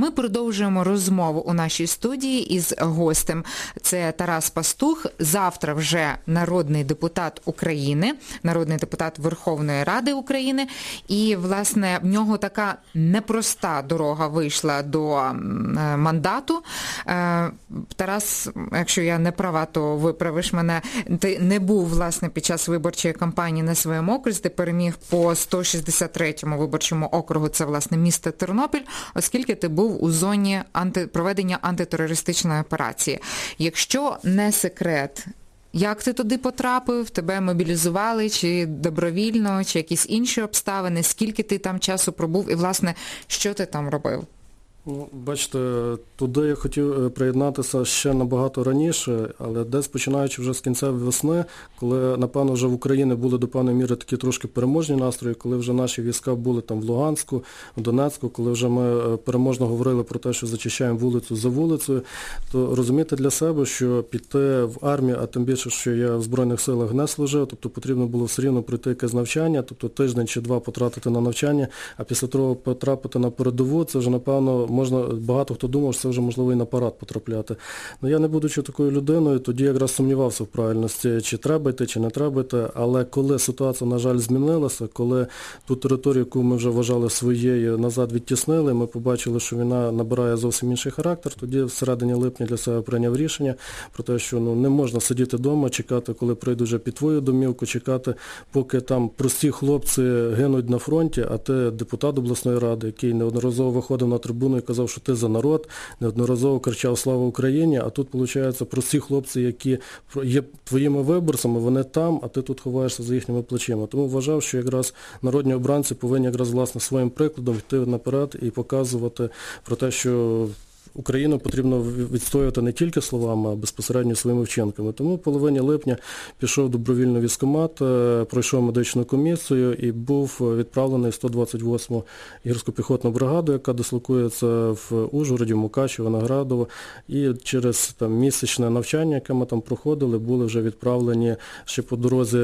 ми продовжуємо розмову у нашій студії із гостем. Це Тарас Пастух, завтра вже народний депутат України, народний депутат Верховної Ради України. І, власне, в нього така непроста дорога вийшла до мандату. Тарас, якщо я не права, то виправиш мене, ти не був, власне, під час виборчої кампанії на своєму окрузі, ти переміг по 163-му виборчому округу, це, власне, місто Тернопіль, оскільки ти був у зоні проведення антитерористичної операції. Якщо не секрет, як ти туди потрапив, тебе мобілізували, чи добровільно, чи якісь інші обставини, скільки ти там часу пробув і, власне, що ти там робив? Ну, бачите, туди я хотів приєднатися ще набагато раніше, але десь починаючи вже з кінця весни, коли, напевно, вже в Україні були до певної міри такі трошки переможні настрої, коли вже наші війська були там в Луганську, в Донецьку, коли вже ми переможно говорили про те, що зачищаємо вулицю за вулицею, то розуміти для себе, що піти в армію, а тим більше, що я в Збройних силах не служив, тобто потрібно було все рівно пройти якесь навчання, тобто тиждень чи два потратити на навчання, а після того потрапити на передову, це вже, напевно, багато хто думав, що це вже можливо і на парад потрапляти. Ну, я не будучи такою людиною, тоді якраз сумнівався в правильності, чи треба йти, чи не треба йти, але коли ситуація, на жаль, змінилася, коли ту територію, яку ми вже вважали своєю, назад відтіснили, ми побачили, що війна набирає зовсім інший характер, тоді в середині липня для себе прийняв рішення про те, що не можна сидіти вдома, чекати, коли прийду вже під твою домівку, чекати, поки там прості хлопці гинуть на фронті, а ти депутат обласної ради, який неодноразово виходив на трибуну і казав, що ти за народ, неодноразово кричав «Слава Україні», а тут, виходить, прості хлопці, які є твоїми виборцями, вони там, а ти тут ховаєшся за їхніми плечима. Тому вважав, що якраз народні обранці повинні якраз, власне, своїм прикладом йти наперед і показувати про те, що Україну потрібно відстоювати не тільки словами, а безпосередньо своїми вчинками. Тому в половині липня пішов добровільно в військкомат, пройшов медичну комісію і був відправлений в 128-му гірсько-піхотну бригаду, яка дислокується в Ужгороді, Мукачево, Виноградово. І через місячне навчання, яке ми там проходили, були вже відправлені ще по дорозі,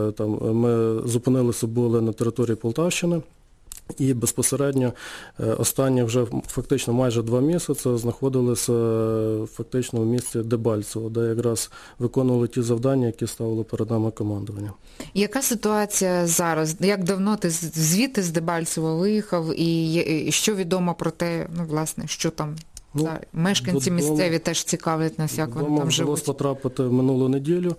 ми зупинилися були на території Полтавщини. І безпосередньо останні вже фактично майже 2 місяці знаходилися фактично в місті Дебальцево, де якраз виконували ті завдання, які ставило перед нами командування. Яка ситуація зараз? Як давно ти звідти з Дебальцева виїхав і що відомо про те, власне, що там? Мешканці місцеві теж цікавлять нас, як вони там живуть. Вдалося потрапити в минулу неділю.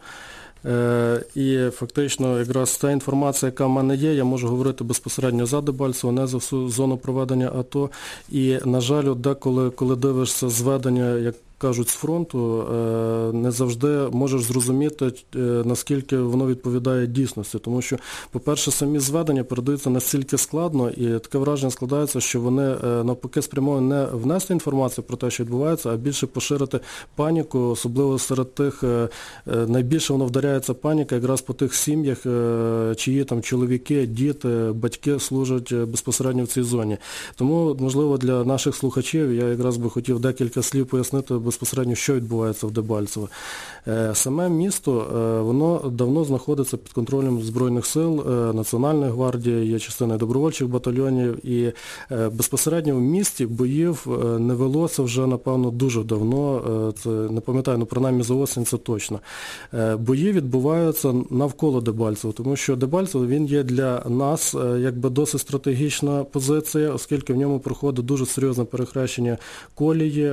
І фактично якраз та інформація, яка в мене є, я можу говорити безпосередньо за Дебальцево, не за всю зону проведення АТО. І, на жаль, деколи, коли дивишся зведення, як кажуть, з фронту, не завжди можеш зрозуміти, наскільки воно відповідає дійсності. Тому що, по-перше, самі зведення передаються настільки складно, і таке враження складається, що вони навпаки спрямовані не внести інформацію про те, що відбувається, а більше поширити паніку, особливо серед тих, найбільше воно вдаряється паніка якраз по тих сім'ях, чиї там чоловіки, діти, батьки служать безпосередньо в цій зоні. Тому, можливо, для наших слухачів я якраз би хотів декілька слів пояснити безпосередньо, що відбувається в Дебальцево. Саме місто, воно давно знаходиться під контролем Збройних сил, Національної гвардії, є частиною добровольчих батальйонів, і безпосередньо в місті боїв не велося вже, напевно, дуже давно, це не пам'ятаю, принаймні за осінь це точно. Бої відбуваються навколо Дебальцева, тому що Дебальцево, він є для нас якби досить стратегічна позиція, оскільки в ньому проходить дуже серйозне перехрещення колії,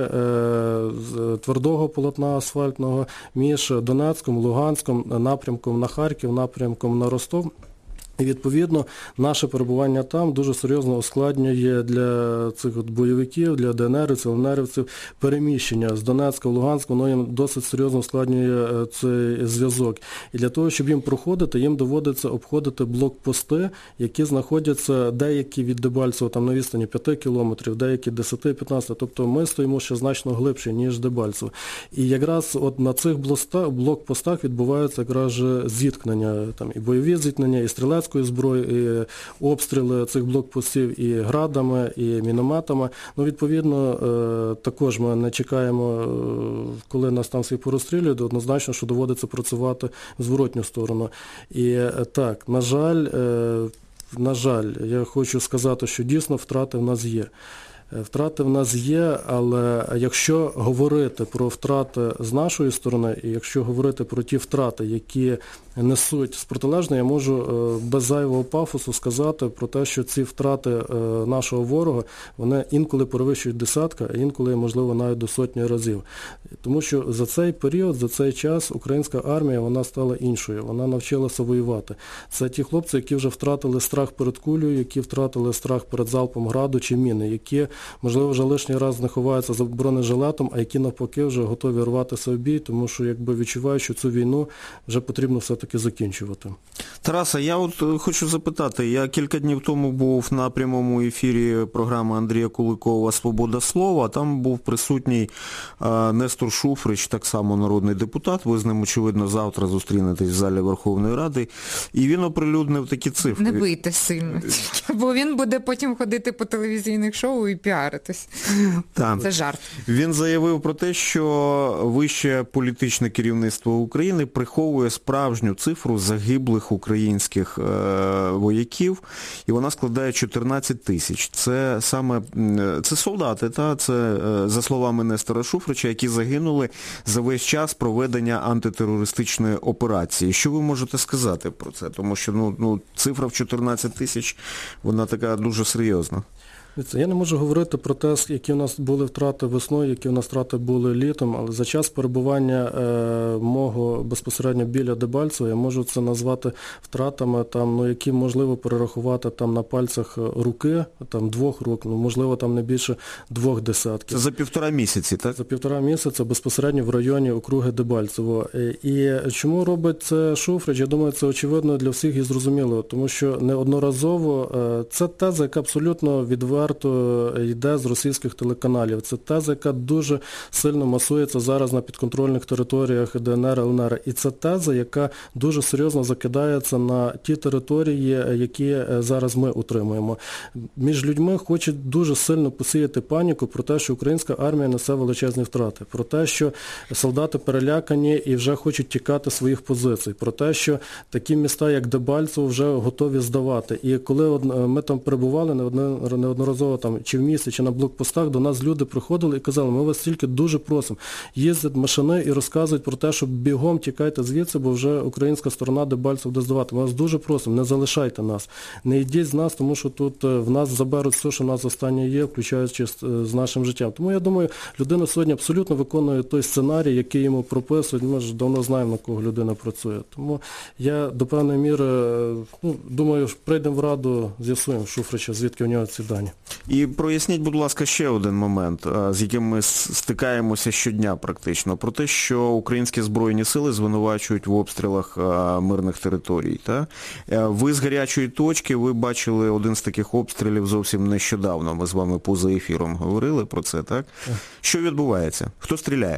твердого полотна асфальтного між Донецьком, Луганськом, напрямком на Харків, напрямком на Ростов. І, відповідно, наше перебування там дуже серйозно ускладнює для цих бойовиків, для ДНРівців, ЛНРівців переміщення з Донецька в Луганськ, воно їм досить серйозно ускладнює цей зв'язок. І для того, щоб їм проходити, їм доводиться обходити блокпости, які знаходяться деякі від Дебальцева там на відстані 5 кілометрів, деякі 10-15, тобто ми стоїмо ще значно глибше, ніж Дебальцево. І якраз от на цих блокпостах відбуваються якраз зіткнення, там і бойові зіткнення, і стрілецькі зброї, і обстріли цих блокпостів і градами, і мінометами. Відповідно, також ми не чекаємо, коли нас там всіх порозстрілюють, однозначно, що доводиться працювати в зворотню сторону. І так, на жаль, я хочу сказати, що дійсно втрати в нас є. Втрати в нас є, але якщо говорити про втрати з нашої сторони, і якщо говорити про ті втрати, які несуть з протилежної, я можу без зайвого пафосу сказати про те, що ці втрати нашого ворога, вони інколи перевищують десятка, а інколи, можливо, навіть до сотні разів. Тому що за цей період, за цей час українська армія, вона стала іншою, вона навчилася воювати. Це ті хлопці, які вже втратили страх перед кулею, які втратили страх перед залпом граду чи міни, які, можливо, вже лишній раз не ховаються за бронежилетом, а які навпаки вже готові рватися в бій, тому що якби відчувають, що цю війну вже потрібно все-таки закінчувати. Тарасе, я от хочу запитати, я кілька днів тому був на прямому ефірі програми Андрія Куликова «Свобода слова», там був присутній Нестор Шуфрич, так само народний депутат, ви з ним, очевидно, завтра зустрінетесь в залі Верховної Ради, і він оприлюднив такі цифри. Не бийте сильно, бо він буде потім ходити по телевізійних шоу і піаритись. Так. Це жарт. Він заявив про те, що вище політичне керівництво України приховує справжню цифру загиблих українських вояків, і вона складає 14 тисяч. Це саме, це солдати, це, за словами Нестора Шуфрича, які загинули за весь час проведення антитерористичної операції. Що ви можете сказати про це? Тому що цифра в 14 тисяч, вона така дуже серйозна. Я не можу говорити про те, які у нас були втрати весною, які у нас втрати були літом, але за час перебування мого безпосередньо біля Дебальцева я можу це назвати втратами, які можливо перерахувати на пальцях руки, 2 рук, можливо там не більше 2 десятків. Це за 1,5 місяці, так? За 1,5 місяця безпосередньо в районі округи Дебальцево. І чому робить це Шуфрич? Я думаю, це очевидно для всіх і зрозуміло, тому що неодноразово це теза, яка абсолютно відверто йде з російських телеканалів. Це теза, яка дуже сильно масується зараз на підконтрольних територіях ДНР, ЛНР. І це теза, яка дуже серйозно закидається на ті території, які зараз ми утримуємо. Між людьми хочуть дуже сильно посіяти паніку про те, що українська армія несе величезні втрати, про те, що солдати перелякані і вже хочуть тікати з своїх позицій, про те, що такі міста, як Дебальцево, вже готові здавати. І коли ми там перебували неодноразово чи в місті, чи на блокпостах, до нас люди приходили і казали, ми вас тільки дуже просимо, їздять машини і розказують про те, що бігом тікайте звідси, бо вже українська сторона Дебальцев буде здавати. Ми вас дуже просимо, не залишайте нас, не йдіть з нас, тому що тут в нас заберуть все, що в нас останнє є, включаючи з нашим життям. Тому я думаю, людина сьогодні абсолютно виконує той сценарій, який йому прописують. Ми ж давно знаємо, на кого людина працює. Тому я до певної міри, думаю, прийдемо в Раду, з'ясуємо Шуфрича, звідки в нього ці дані. І проясніть, будь ласка, ще один момент, з яким ми стикаємося щодня практично, про те, що українські Збройні сили звинувачують в обстрілах мирних територій. Та? Ви з гарячої точки, ви бачили один з таких обстрілів зовсім нещодавно, ми з вами поза ефіром говорили про це, так? Що відбувається? Хто стріляє?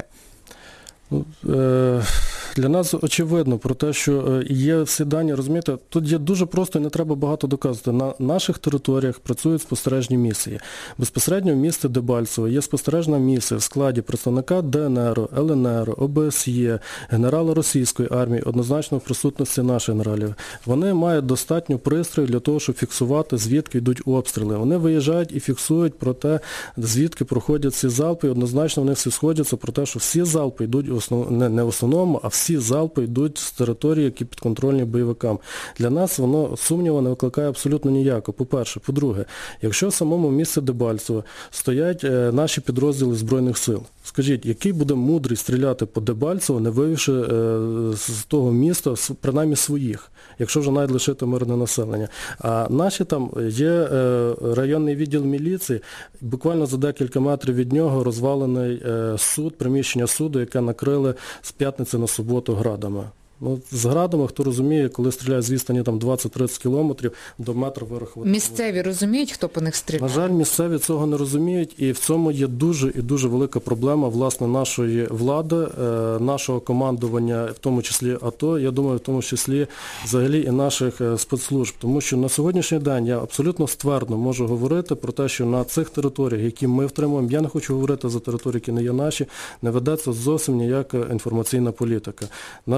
Для нас очевидно про те, що є всі дані, розумієте, тут є дуже просто і не треба багато доказувати. На наших територіях працюють спостережні місії. Безпосередньо в місті Дебальцево є спостережна місія в складі представника ДНР, ЛНР, ОБСЄ, генерала російської армії, однозначно в присутності наших генералів. Вони мають достатньо пристроїв для того, щоб фіксувати, звідки йдуть обстріли. Вони виїжджають і фіксують про те, звідки проходять ці залпи, і однозначно вони всі сходяться про те, що всі залпи йдуть не в основному, а всі залпи йдуть з території, які підконтрольні бойовикам. Для нас воно сумніву не викликає абсолютно ніяко. По-перше. По-друге, якщо в самому місці Дебальцево стоять наші підрозділи Збройних сил, скажіть, який буде мудрий стріляти по Дебальцево, не вивівши з того міста принаймні своїх, якщо вже навіть лишити мирне населення. А наші там є районний відділ міліції, буквально за декілька метрів від нього розвалений суд, приміщення суду, яке накрили з п'ятниці на суботу градами. З градами, хто розуміє, коли стріляють з відстані 20-30 кілометрів, до метра вирахувати. Місцеві розуміють, хто по них стріляє? На жаль, місцеві цього не розуміють, і в цьому є дуже і дуже велика проблема, власне, нашої влади, нашого командування, в тому числі АТО, я думаю, в тому числі взагалі і наших спецслужб. Тому що на сьогоднішній день я абсолютно ствердно можу говорити про те, що на цих територіях, які ми втримуємо, я не хочу говорити за території, які не є наші, не ведеться зовсім ніяка інформаційна політика. На жаль,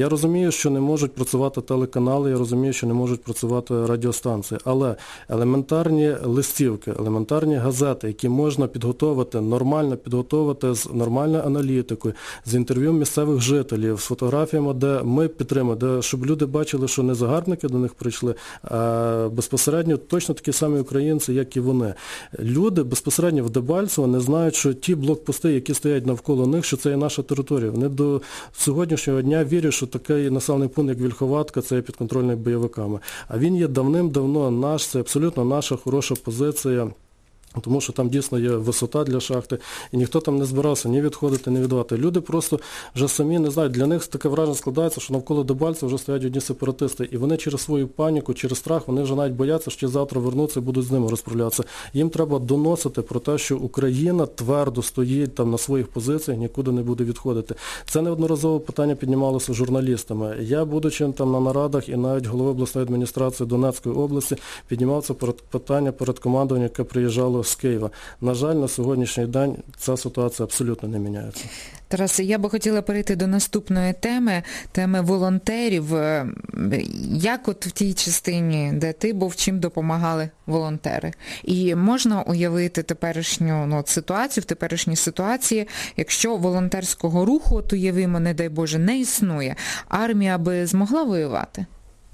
Я розумію, що не можуть працювати телеканали, я розумію, що не можуть працювати радіостанції, але елементарні листівки, елементарні газети, які можна підготовити, нормально підготовити з нормальною аналітикою, з інтерв'ю місцевих жителів, з фотографіями, де ми підтримуємо, щоб люди бачили, що не загарбники до них прийшли, а безпосередньо точно такі самі українці, як і вони. Люди безпосередньо в Дебальцево не знають, що ті блокпости, які стоять навколо них, що це є наша територія. Вони до сьогоднішнього дня вірять, що такий населений пункт, як Вільховатка, це є підконтрольний бойовиками. А він є давним-давно наш, це абсолютно наша хороша позиція. Тому що там дійсно є висота для шахти, і ніхто там не збирався ні відходити, ні віддавати. Люди просто вже самі не знають, для них таке враження складається, що навколо Дебальцева вже стоять одні сепаратисти, і вони через свою паніку, через страх, вони вже навіть бояться, що завтра вернуться і будуть з ними розправлятися. Їм треба доносити про те, що Україна твердо стоїть там на своїх позиціях, нікуди не буде відходити. Це неодноразово питання піднімалося журналістами. Я, будучи там на нарадах, і навіть головою обласної адміністрації Донецької області, піднімав це питання перед командуванням, яке приїжджало з Києва. На жаль, на сьогоднішній день ця ситуація абсолютно не міняється. Тарасе, я би хотіла перейти до наступної теми волонтерів. Як от в тій частині, де ти був, чим допомагали волонтери? І можна уявити теперішню ситуацію, в теперішній ситуації, якщо волонтерського руху, от уявимо, не дай Боже, не існує, армія би змогла воювати?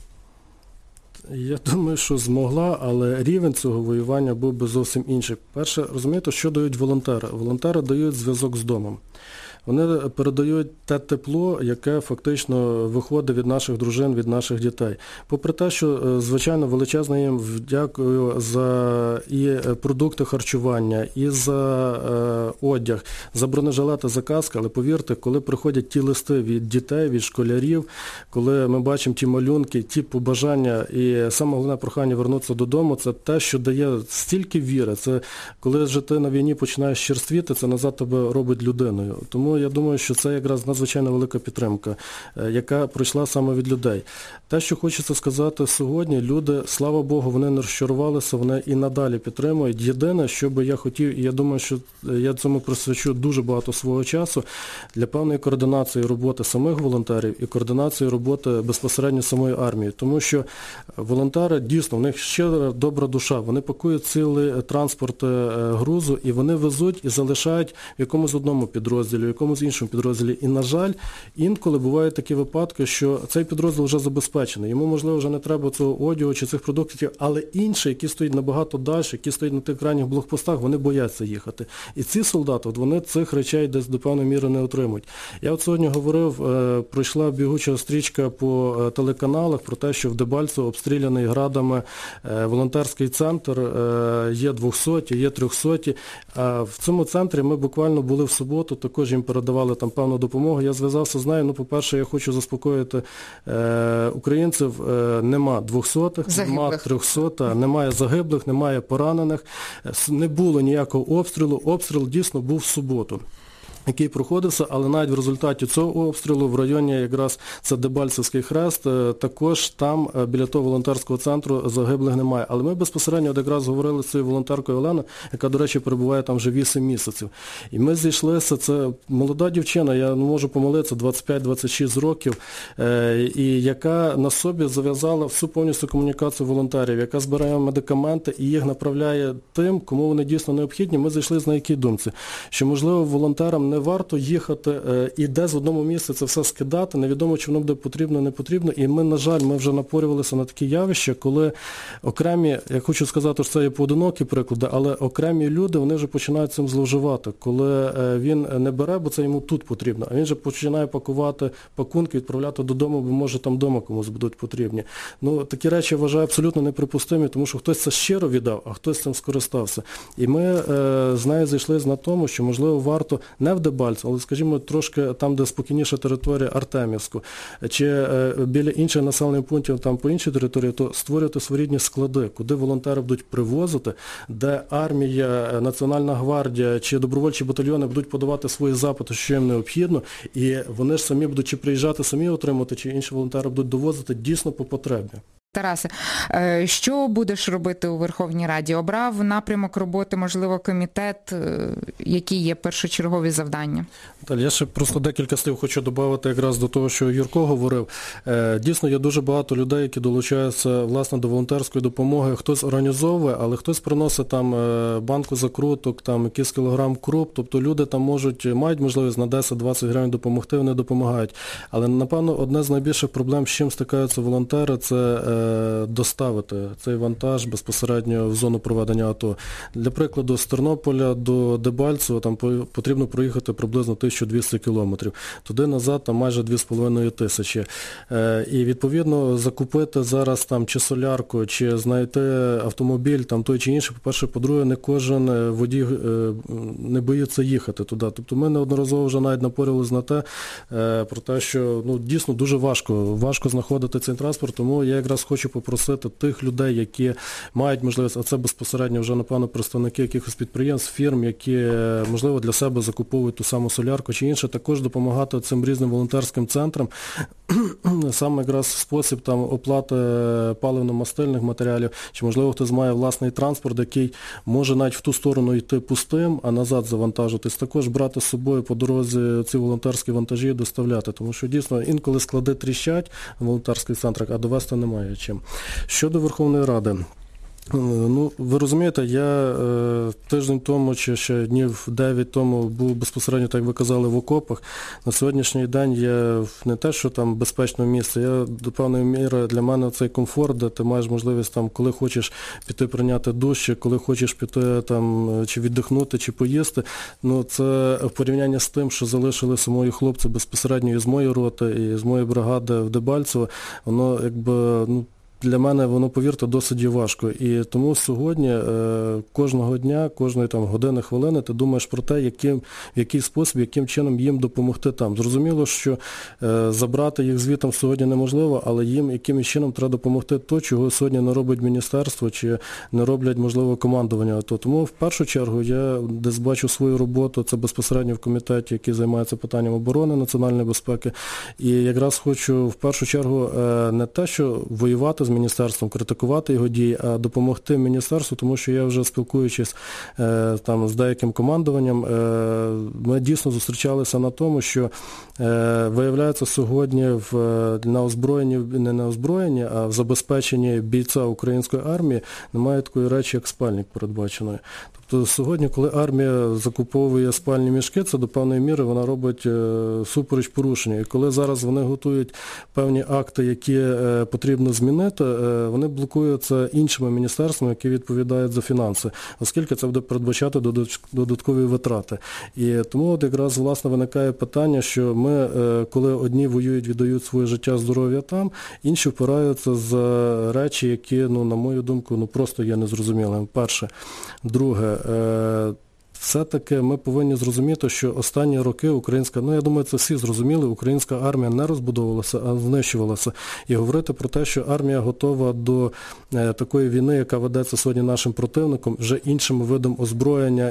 Я думаю, що змогла, але рівень цього воювання був би зовсім інший. Перше, розумієте, що дають волонтери? Волонтери дають зв'язок з домом. Вони передають те тепло, яке фактично виходить від наших дружин, від наших дітей. Попри те, що, звичайно, величезно їм дякую за і продукти харчування, і за одяг, за бронежилети, за каски, але повірте, коли приходять ті листи від дітей, від школярів, коли ми бачимо ті малюнки, ті побажання і саме головне прохання вернутися додому, це те, що дає стільки віри. Це коли вже ти на війні починаєш черствіти, це назад тебе робить людиною. Тому я думаю, що це якраз надзвичайно велика підтримка, яка прийшла саме від людей. Те, що хочеться сказати сьогодні, люди, слава Богу, вони не розчарувалися, вони і надалі підтримують. Єдине, що би я хотів, і я думаю, що я цьому присвячу дуже багато свого часу, для певної координації роботи самих волонтерів і координації роботи безпосередньо самої армії. Тому що волонтери, дійсно, в них щира добра душа, вони пакують цілий транспорт грузу, і вони везуть і залишають в якомусь одному підрозділі, в якомусь іншому підрозділі. І, на жаль, інколи бувають такі випадки, що цей підрозділ вже забезпечений. Йому, можливо, вже не треба цього одягу чи цих продуктів, але інші, які стоять набагато далі, які стоять на тих крайніх блокпостах, вони бояться їхати. І ці солдати, вони цих речей десь до певної міри не отримують. Я сьогодні говорив, пройшла бігуча стрічка по телеканалах про те, що в Дебальцево обстріляний градами волонтерський центр, є 200, є 300. А в цьому центрі ми буквально були в суботу, також їм передавали там певну допомогу. Я зв'язався з нею, по-перше, я хочу заспокоїти українців, нема 200-х, нема 300, немає загиблих, немає поранених, не було ніякого обстрілу. Обстріл дійсно був в суботу, який проходився, але навіть в результаті цього обстрілу в районі якраз це Дебальцевський хрест, також там біля того волонтерського центру загиблих немає. Але ми безпосередньо якраз говорили з цією волонтеркою Оленою, яка, до речі, перебуває там вже 8 місяців. І ми зійшлися, це молода дівчина, я не можу помилитися, 25-26 років, і яка на собі зав'язала всю повністю комунікацію волонтерів, яка збирає медикаменти і їх направляє тим, кому вони дійсно необхідні. Ми зійшли на якій думці, що, можливо, волонтерам не варто їхати і десь в одному місці це все скидати, невідомо, чи воно буде потрібно, не потрібно. І ми, на жаль, ми вже напорювалися на такі явища, коли окремі, я хочу сказати, що це є поодинокі приклади, але окремі люди, вони вже починають цим зловживати, коли він не бере, бо це йому тут потрібно, а він же починає пакувати пакунки, відправляти додому, бо може там вдома комусь будуть потрібні. Такі речі я вважаю абсолютно неприпустимі, тому що хтось це щиро віддав, а хтось цим скористався. І ми з нею зійшли на тому, що, можливо, варто не в Дебальцево, але, скажімо, трошки там, де спокійніша територія, Артемівську, чи біля інших населених пунктів, там по іншій території, то створювати своєрідні склади, куди волонтери будуть привозити, де армія, Національна гвардія чи добровольчі батальйони будуть подавати свої запити, що їм необхідно, і вони ж самі будуть чи приїжджати самі отримати, чи інші волонтери будуть довозити дійсно по потребі. Тарасе, що будеш робити у Верховній Раді? Обрав напрямок роботи, можливо, комітет, які є першочергові завдання? Я ще просто декілька слів хочу додати якраз до того, що Юрко говорив. Дійсно, є дуже багато людей, які долучаються, власне, до волонтерської допомоги. Хтось організовує, але хтось приносить там банку закруток, там якийсь кілограм круп. Тобто люди там мають можливість на 10-20 гривень допомогти, вони допомагають. Але, напевно, одне з найбільших проблем, з чим стикаються волонтери, це доставити цей вантаж безпосередньо в зону проведення АТО. Для прикладу, з Тернополя до Дебальцева там потрібно проїхати приблизно 1200 кілометрів. Туди-назад там майже 2500. І, відповідно, закупити зараз там чи солярку, чи знайти автомобіль, там той чи інший, по-перше, по-друге, не кожен водій не боїться їхати туди. Тобто ми неодноразово вже навіть напорювалися на те, про те, що дійсно дуже важко знаходити цей транспорт, тому я якраз хочу попросити тих людей, які мають можливість, а це безпосередньо вже, напевно, представники якихось підприємств, фірм, які, можливо, для себе закуповують ту саму солярку чи інше, також допомагати цим різним волонтерським центрам. Саме якраз спосіб там оплати паливно-мастильних матеріалів, чи, можливо, хтось має власний транспорт, який може навіть в ту сторону йти пустим, а назад завантажитись, також брати з собою по дорозі ці волонтерські вантажі і доставляти, тому що дійсно інколи склади тріщать в волонтерських центрах, а довести немає чим. Щодо Верховної Ради. Ви розумієте, я тиждень тому, чи ще днів 9 тому був безпосередньо, так як ви казали, в окопах. На сьогоднішній день є не те, що там безпечне місце, я до певної міри, для мене цей комфорт, де ти маєш можливість там, коли хочеш піти прийняти душ, чи коли хочеш піти там, чи віддихнути, чи поїсти, це в порівнянні з тим, що залишилися мої хлопці безпосередньо із моєї роти, і з моєї бригади в Дебальцево, воно якби, для мене воно, повірте, досить є важко. І тому сьогодні кожного дня, кожної там години, хвилини ти думаєш про те, в який спосіб, яким чином їм допомогти там. Зрозуміло, що забрати їх звітом сьогодні неможливо, але їм якимось чином треба допомогти то, чого сьогодні не робить міністерство, чи не роблять, можливо, командування. Тому в першу чергу я десь бачу свою роботу, це безпосередньо в комітеті, який займається питанням оборони, національної безпеки. І якраз хочу в першу чергу не те, що воювати з міністерством, критикувати його дії, а допомогти міністерству, тому що я вже спілкуючись там з деяким командуванням, ми дійсно зустрічалися на тому, що виявляється сьогодні на озброєнні, не на озброєнні, а в забезпеченні бійця української армії немає такої речі, як спальник передбаченої. Тобто сьогодні, коли армія закуповує спальні мішки, це до певної міри вона робить супереч порушення. І коли зараз вони готують певні акти, які потрібно змінити, вони блокуються іншими міністерствами, які відповідають за фінанси, оскільки це буде передбачати додаткові витрати. І тому от якраз, власне, виникає питання, що ми, коли одні воюють, віддають своє життя, здоров'я там, інші впираються за речі, які, на мою думку, просто є незрозумілими. Перше. Друге, все-таки ми повинні зрозуміти, що останні роки українська, я думаю, це всі зрозуміли, українська армія не розбудовувалася, а знищувалася. І говорити про те, що армія готова до такої війни, яка ведеться сьогодні нашим противником, вже іншим видом озброєння,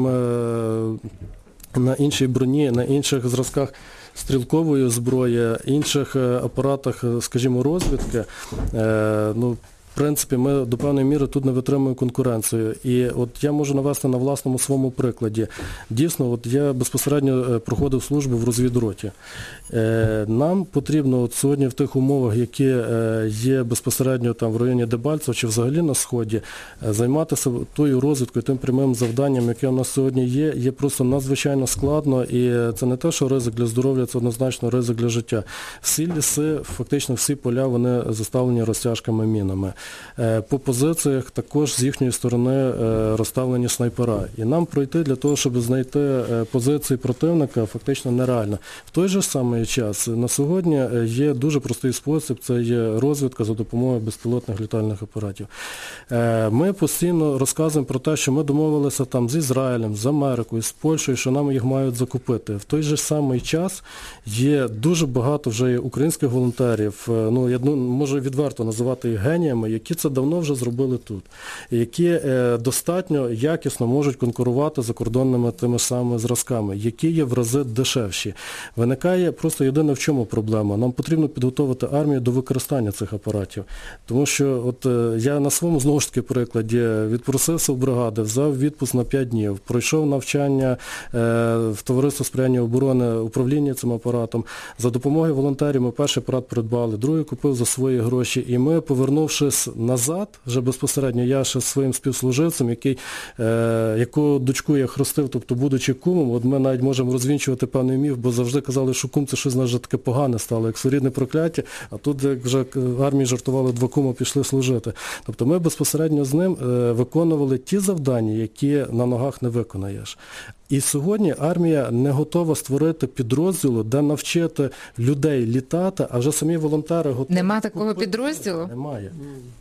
на іншій броні, на інших зразках стрілкової зброї, інших апаратах, скажімо, розвідки, в принципі, ми до певної міри тут не витримуємо конкуренцію. І от я можу навести на власному своєму прикладі. Дійсно, от я безпосередньо проходив службу в розвідроті. Нам потрібно от сьогодні в тих умовах, які є безпосередньо там в районі Дебальцева чи взагалі на Сході, займатися тою розвідкою, тим прямим завданням, яке у нас сьогодні є просто надзвичайно складно. І це не те, що ризик для здоров'я, це однозначно ризик для життя. Всі ліси, фактично всі поля, вони заставлені розтяжками мінами. По позиціях також з їхньої сторони розставлені снайпера. І нам пройти для того, щоб знайти позиції противника, фактично нереально. В той же самий час на сьогодні є дуже простий спосіб, це є розвідка за допомогою безпілотних літальних апаратів. Ми постійно розказуємо про те, що ми домовилися там з Ізраїлем, з Америкою, з Польщею, що нам їх мають закупити. В той же самий час є дуже багато вже українських волонтерів, я можу відверто називати їх геніями, які це давно вже зробили тут, які достатньо якісно можуть конкурувати з закордонними тими самими зразками, які є в рази дешевші. Виникає просто єдине в чому проблема. Нам потрібно підготовити армію до використання цих апаратів. Тому що от я на своєму, знову ж таки, прикладі відпросився в бригади, взяв відпуск на 5 днів, пройшов навчання в Товариство сприяння оборони, управління цим апаратом. За допомогою волонтерів ми перший апарат придбали, другий купив за свої гроші. І ми, повернувшись назад, вже безпосередньо я ще своїм співслуживцем, яку дочку я хрестив, тобто будучи кумом, от ми навіть можемо розвінчувати певний міф, бо завжди казали, що кум це щось вже таке погане стало, як своєрідне прокляття, а тут, як вже в армії жартували, 2 кума пішли служити. Тобто ми безпосередньо з ним виконували ті завдання, які на ногах не виконаєш. І сьогодні армія не готова створити підрозділу, де навчити людей літати, а вже самі волонтери готові. Нема такого підрозділу? Немає.